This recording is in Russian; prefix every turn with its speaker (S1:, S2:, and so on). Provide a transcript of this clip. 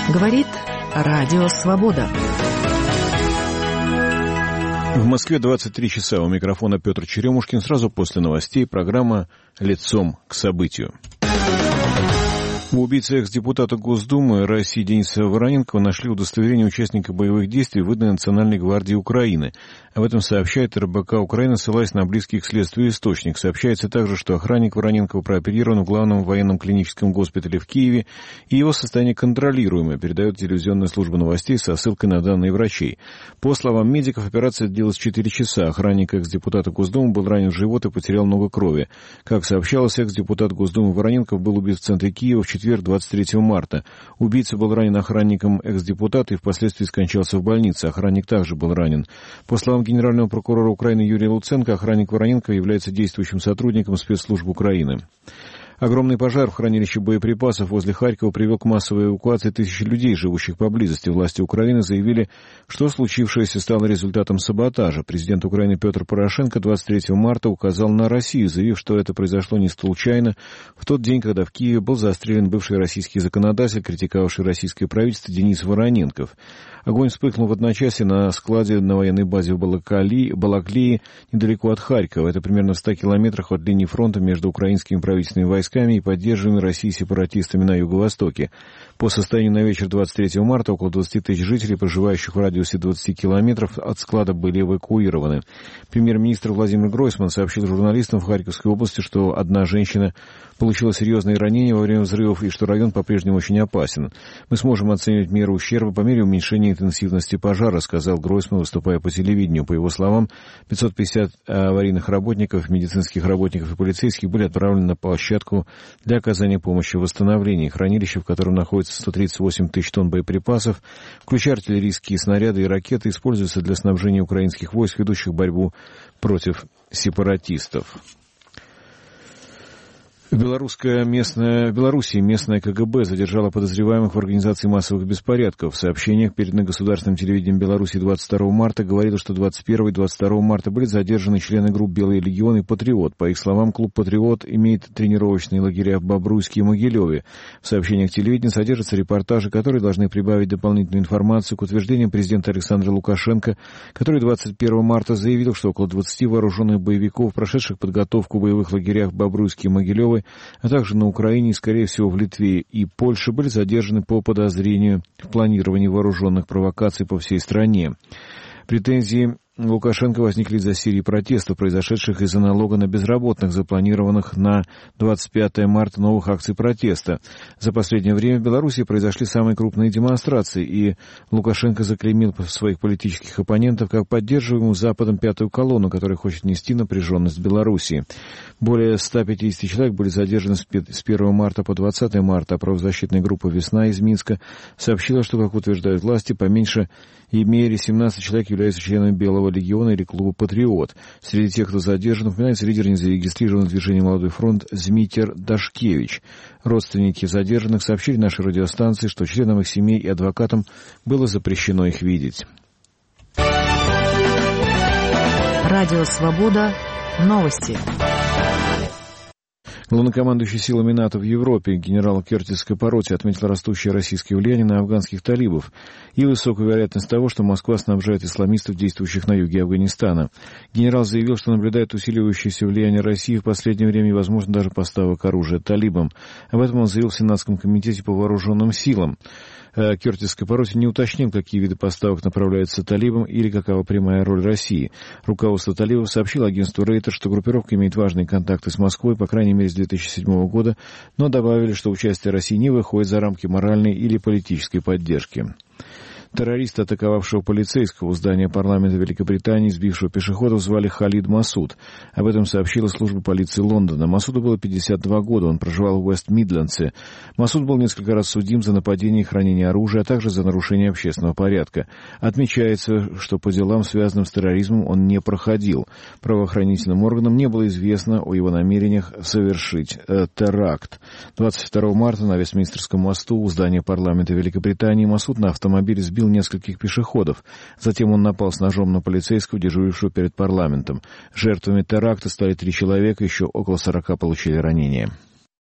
S1: Говорит Радио Свобода.
S2: В Москве 23 часа. У микрофона Петр Черемушкин. Сразу после новостей программа «Лицом к событию». У убийцы экс-депутата Госдумы России Дениса Вороненкова нашли удостоверение участника боевых действий, выданное Национальной гвардии Украины. Об этом сообщает РБК Украины, ссылаясь на близкий к следствию источник. Сообщается также, что охранник Вороненкова прооперирован в главном военном клиническом госпитале в Киеве, и его состояние контролируемое, передает телевизионная служба новостей со ссылкой на данные врачей. По словам медиков, операция длилась 4 часа. Охранник экс-депутата Госдумы был ранен в живот и потерял много крови. Как сообщалось, экс-депутат Госдумы Вороненков был убит в центре Киева в четверг, 23 марта. Убийца был ранен охранником экс-депутата и впоследствии скончался в больнице. Охранник также был ранен. По словам генерального прокурора Украины Юрия Луценко, охранник Вороненкова является действующим сотрудником спецслужб Украины. Огромный пожар в хранилище боеприпасов возле Харькова привел к массовой эвакуации тысяч людей, живущих поблизости. Власти Украины заявили, что случившееся стало результатом саботажа. Президент Украины Петр Порошенко 23 марта указал на Россию, заявив, что это произошло не случайно в тот день, когда в Киеве был застрелен бывший российский законодатель, критиковавший российское правительство Денис Вороненков. Огонь вспыхнул в одночасье на складе на военной базе в Балаклии, недалеко от Харькова. Это примерно в 100 километрах от линии фронта между украинскими правительственными войсками и поддерживаемыми Россией сепаратистами на юго-востоке. По состоянию на вечер 23 марта около 20 тысяч жителей, проживающих в радиусе 20 километров от склада, были эвакуированы. Премьер-министр Владимир Гройсман сообщил журналистам в Харьковской области, что одна женщина получила серьезные ранения во время взрывов и что район по-прежнему очень опасен. «Мы сможем оценивать меру ущерба по мере уменьшения интенсивности пожара», сказал Гройсман, выступая по телевидению. По его словам, 550 аварийных работников, медицинских работников и полицейских были отправлены на площадку для оказания помощи в восстановлении. Хранилище, в котором находится 138 тысяч тонн боеприпасов, включая артиллерийские снаряды и ракеты, используется для снабжения украинских войск, ведущих борьбу против сепаратистов. В Белоруссии местное КГБ задержало подозреваемых в организации массовых беспорядков. В сообщениях, переданных государственным телевидением Беларуси 22 марта, говорилось, что 21 и 22 марта были задержаны члены групп «Белый легион» и «Патриот». По их словам, клуб «Патриот» имеет тренировочные лагеря в Бобруйске и Могилеве. В сообщениях телевидения содержатся репортажи, которые должны прибавить дополнительную информацию к утверждениям президента Александра Лукашенко, который 21 марта заявил, что около 20 вооруженных боевиков, прошедших подготовку в боевых лагерях в Бобруйске и Могилеве, а также на Украине и, скорее всего, в Литве и Польше, были задержаны по подозрению в планировании вооруженных провокаций по всей стране. Претензии Лукашенко возникли из-за серии протестов, произошедших из-за налога на безработных, запланированных на 25 марта новых акций протеста. За последнее время в Беларуси произошли самые крупные демонстрации, и Лукашенко заклеймил своих политических оппонентов как поддерживаемую Западом пятую колонну, которая хочет нести напряженность в Беларуси. Более 150 человек были задержаны с 1 марта по 20 марта, а правозащитная группа «Весна» из Минска сообщила, что, как утверждают власти, по меньшей мере 17 человек являются членами Белого легиона или клуба «Патриот». Среди тех, кто задержан, упоминается лидер незарегистрированного движения «Молодой фронт» Змитер Дашкевич. Родственники задержанных сообщили нашей радиостанции, что членам их семей и адвокатам было запрещено их видеть.
S1: Радио «Свобода». Новости.
S2: Главнокомандующий силами НАТО в Европе генерал Кертис Капароти отметил растущее российское влияние на афганских талибов и высокую вероятность того, что Москва снабжает исламистов, действующих на юге Афганистана. Генерал заявил, что наблюдает усиливающееся влияние России в последнее время и, возможно, даже поставок оружия талибам. Об этом он заявил в Сенатском комитете по вооруженным силам. Кертис Капароти не уточнил, какие виды поставок направляются талибам или какова прямая роль России. Руководство талибов сообщило агентству Рейтер, что группировка имеет важные контакты с Москвой, по крайней мере, с 2007 года, но добавили, что участие России не выходит за рамки моральной или политической поддержки. Террориста, атаковавшего полицейского у здания парламента Великобритании, сбившего пешеходов, звали Халид Масуд. Об этом сообщила служба полиции Лондона. Масуду было 52 года, он проживал в Уэст-Мидлендсе. Масуд был несколько раз судим за нападение и хранение оружия, а также за нарушение общественного порядка. Отмечается, что по делам, связанным с терроризмом, он не проходил. Правоохранительным органам не было известно о его намерениях совершить теракт. 22 марта на Вестминстерском мосту у здания парламента Великобритании Масуд на автомобиле сбил нескольких пешеходов. Затем он напал с ножом на полицейского, дежурившего перед парламентом. Жертвами теракта стали 3 человека, еще около 40 получили ранения.